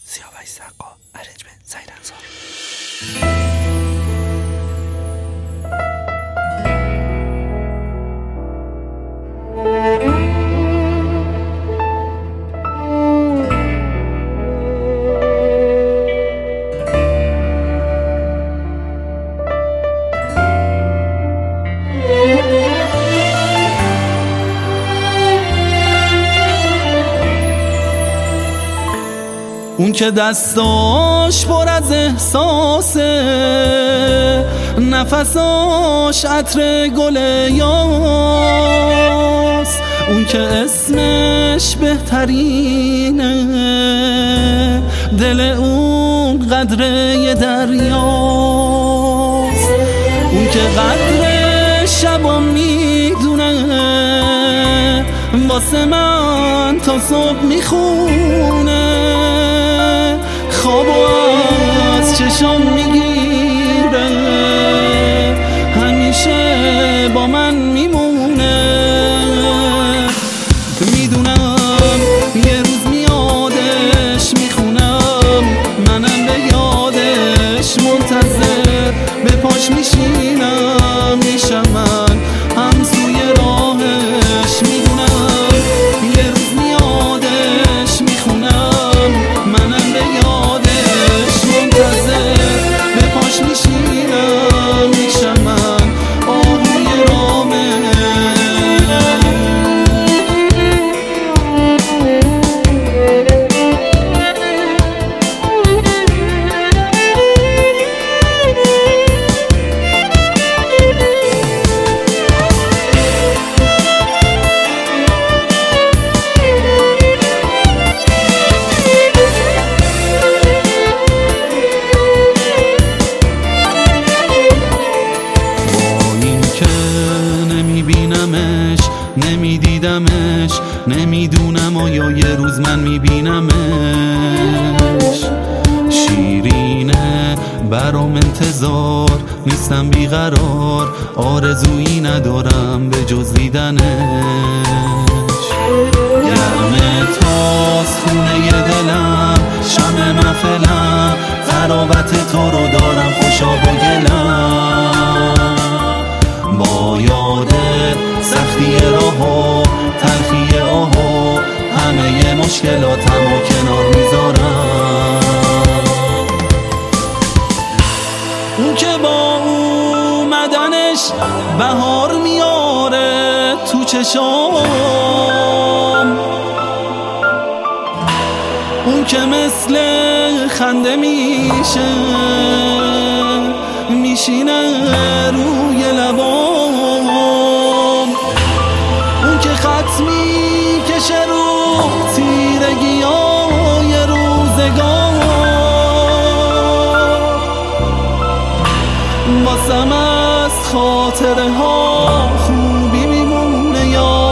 سیاوش سقا، ارنجمنت سعید انصار. اون که دستاش پر از احساسه، نفساش عطر گل یاس، اون که اسمش بهترینه، دل اون قدره دریاست، اون که قدر شبا میدونه، واسه من تا صبح میخونه، خوابو از چشام میگیره، همیشه با من میمونه. میدونم یه روز میادش میخونم، منم به یادش منتظر، به پاش میشینم میشم من همسوی راهش. میدونم یه روز میادش میخونم، منم به یادش منتظر، به پاش میشینم میشم من آهوی رامش. نمیدیدمش، نمیدونم آیا یه روز من میبینمش. شیرینه برام انتظار، نیستم بیقرار، آرزویی ندارم به جز دیدنش. گرمه تاست خونه دلم، شمع محفلم، قرابت تو رو دارم خوشا با گلم. با یاد سختی راه و تلخی آه و همه مشکلاتم و کنار میذارم. اون که با اومدنش بهار میاره تو چشام، اون که مثل خنده میشه میشینه روی لبام، اون که خط میکشه رو تیرگیای روزگار، واسم از خاطره ها خوبی میمونه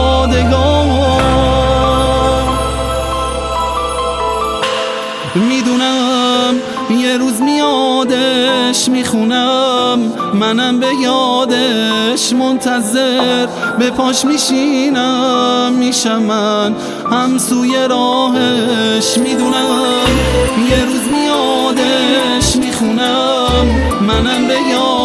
یادگار. میدونم یه روز میادش میخونم، منم به یادش منتظر، به پاش میشینم میشم من همسوی راهش. میدونم یه روز میادش میخونم، منم به یادش